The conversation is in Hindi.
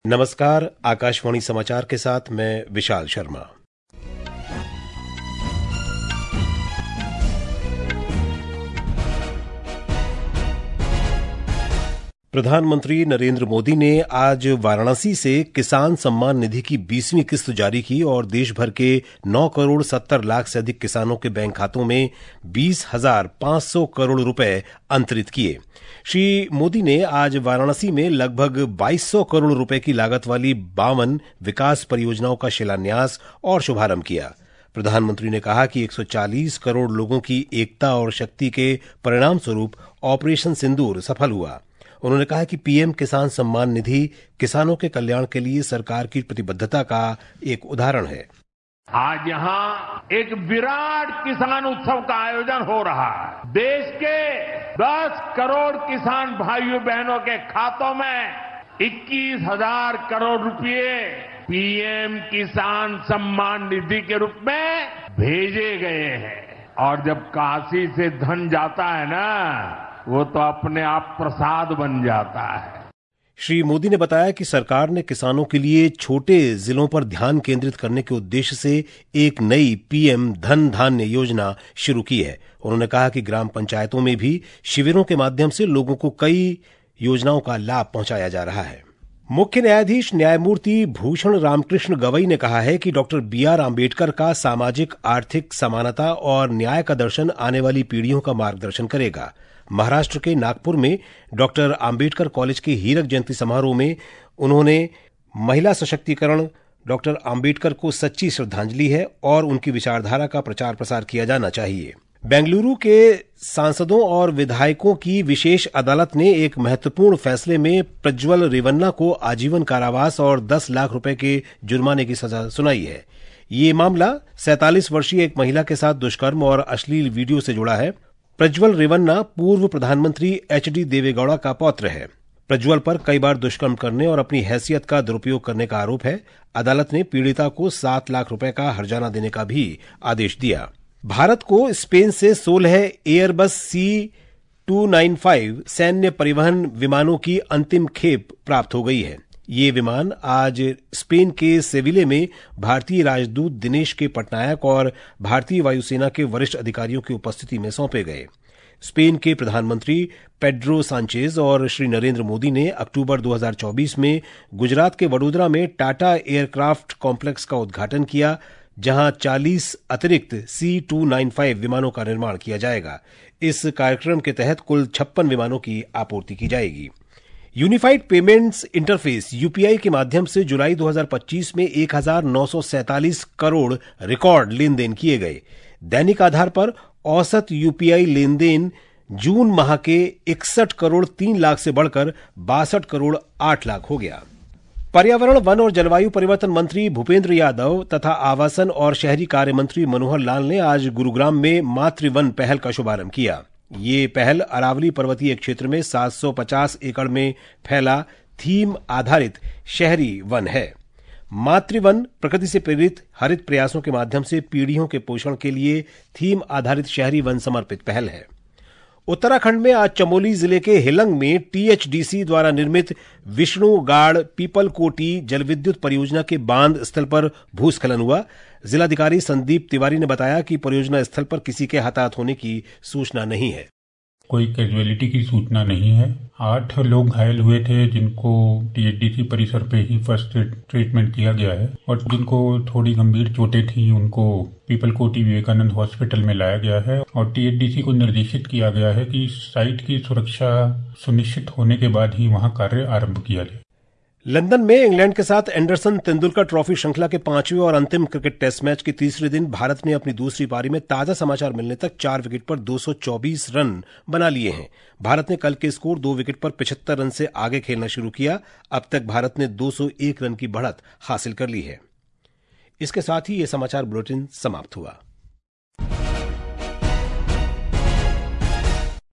नमस्कार, आकाशवाणी समाचार के साथ मैं विशाल शर्मा। प्रधानमंत्री नरेंद्र मोदी ने आज वाराणसी से किसान सम्मान निधि की 20वीं किस्त जारी की और देश भर के 9 करोड़ 70 लाख से अधिक किसानों के बैंक खातों में 20,500 करोड़ रुपए अंतरित किए। श्री मोदी ने आज वाराणसी में लगभग 2200 करोड़ रुपए की लागत वाली 52 विकास परियोजनाओं का शिलान्यास और शुभारंभ किया। प्रधानमंत्री ने कहा कि 140 करोड़ लोगों की एकता और शक्ति के परिणाम स्वरूप ऑपरेशन सिंदूर सफल हुआ। उन्होंने कहा कि पीएम किसान सम्मान निधि किसानों के कल्याण के लिए सरकार की प्रतिबद्धता का एक उदाहरण है। आज यहाँ एक विराट किसान उत्सव का आयोजन हो रहा है। देश के 10 करोड़ किसान भाइयों बहनों के खातों में 21,000 करोड़ रुपए पीएम किसान सम्मान निधि के रूप में भेजे गए हैं। और जब काशी से धन जाता है ना, वो तो अपने आप प्रसाद बन जाता है। श्री मोदी ने बताया कि सरकार ने किसानों के लिए छोटे जिलों पर ध्यान केंद्रित करने के उद्देश्य से एक नई पीएम धन धान्य योजना शुरू की है। उन्होंने कहा कि ग्राम पंचायतों में भी शिविरों के माध्यम से लोगों को कई योजनाओं का लाभ पहुंचाया जा रहा है। मुख्य न्यायाधीश न्यायमूर्ति भूषण रामकृष्ण गवई ने कहा है कि डॉक्टर BR आम्बेडकर का सामाजिक आर्थिक समानता और न्याय का दर्शन आने वाली पीढ़ियों का मार्गदर्शन करेगा। महाराष्ट्र के नागपुर में डॉक्टर आम्बेडकर कॉलेज के हीरक जयंती समारोह में उन्होंने महिला सशक्तिकरण, डॉक्टर आम्बेडकर को सच्ची श्रद्धांजलि है और उनकी विचारधारा का प्रचार प्रसार किया जाना चाहिए। बेंगलुरु के सांसदों और विधायकों की विशेष अदालत ने एक महत्वपूर्ण फैसले में प्रज्वल रेवन्ना को आजीवन कारावास और 10 लाख रुपए के जुर्माने की सजा सुनाई है। ये मामला 47 वर्षीय एक महिला के साथ दुष्कर्म और अश्लील वीडियो से जुड़ा है। प्रज्वल रेवन्ना पूर्व प्रधानमंत्री HD देवेगौड़ा का पौत्र है। प्रज्वल पर कई बार दुष्कर्म करने और अपनी हैसियत का दुरुपयोग करने का आरोप है। अदालत ने पीड़िता को 7 लाख रुपए का हर्जाना देने का भी आदेश दिया। भारत को स्पेन से 16 एयरबस C295 सैन्य परिवहन विमानों की अंतिम खेप प्राप्त हो गई है। ये विमान आज स्पेन के सेविले में भारतीय राजदूत दिनेश के पटनायक और भारतीय वायुसेना के वरिष्ठ अधिकारियों की उपस्थिति में सौंपे गए। स्पेन के प्रधानमंत्री पेड्रो सांचेज और श्री नरेंद्र मोदी ने अक्टूबर 2024 में गुजरात के वडोदरा में टाटा एयरक्राफ्ट कॉम्प्लेक्स का उद्घाटन किया, जहां 40 अतिरिक्त C295 विमानों का निर्माण किया जाएगा। इस कार्यक्रम के तहत कुल 56 विमानों की आपूर्ति की जाएगी। यूनिफाइड पेमेंट्स इंटरफेस UPI के माध्यम से जुलाई 2025 में 1,947 करोड़ रिकॉर्ड लेन देन किए गए। दैनिक आधार पर औसत UPI लेन देन जून माह के 61 करोड़ 3 लाख से बढ़कर 62 करोड़ 8 लाख हो गया। पर्यावरण, वन और जलवायु परिवर्तन मंत्री भूपेंद्र यादव तथा आवासन और शहरी कार्य मंत्री मनोहर लाल ने आज गुरुग्राम में मातृवन पहल का शुभारंभ किया। ये पहल अरावली पर्वतीय क्षेत्र में 750 एकड़ में फैला थीम आधारित शहरी वन है। मातृवन प्रकृति से प्रेरित हरित प्रयासों के माध्यम से पीढ़ियों के पोषण के लिए थीम आधारित शहरी वन समर्पित पहल है। उत्तराखंड में आज चमोली जिले के हिलंग में THDC द्वारा निर्मित विष्णुगाड़ पीपलकोटी जलविद्युत परियोजना के बांध स्थल पर भूस्खलन हुआ। जिलाधिकारी संदीप तिवारी ने बताया कि परियोजना स्थल पर किसी के हताहत होने की सूचना नहीं है। कोई कैजुअलिटी की सूचना नहीं है। 8 लोग घायल हुए थे, जिनको THDC परिसर पे ही फर्स्ट ट्रीटमेंट किया गया है और जिनको थोड़ी गंभीर चोटें थी उनको पीपलकोटी विवेकानंद हॉस्पिटल में लाया गया है और THDC को निर्देशित किया गया है कि साइट की सुरक्षा सुनिश्चित होने के बाद ही वहां कार्य आरंभ किया जाए। लंदन में इंग्लैंड के साथ एंडरसन तेंदुलकर ट्रॉफी श्रृंखला के 5वें और अंतिम क्रिकेट टेस्ट मैच के तीसरे दिन भारत ने अपनी दूसरी पारी में ताजा समाचार मिलने तक 4 विकेट पर 224 रन बना लिए हैं। भारत ने कल के स्कोर 2 विकेट पर 75 रन से आगे खेलना शुरू किया। अब तक भारत ने 201 रन की बढ़त हासिल कर ली है। इसके साथ ही ये समाचार बुलेटिन समाप्त हुआ।